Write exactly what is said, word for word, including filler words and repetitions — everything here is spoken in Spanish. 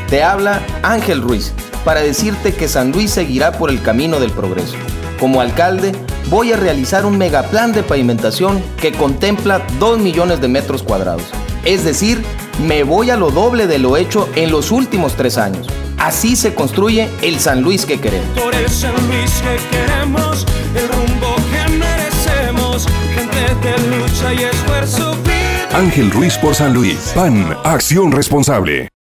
Te habla Ángel Ruiz para decirte que San Luis seguirá por el camino del progreso. Como alcalde, voy a realizar un megaplan de pavimentación que contempla dos millones de metros cuadrados. Es decir, me voy a lo doble de lo hecho en los últimos tres años. Así se construye el San Luis que queremos. Por el San Luis que queremos, el rumbo que merecemos, gente de lucha y esfuerzo. Ángel Ruiz por San Luis. P A N, Acción Responsable.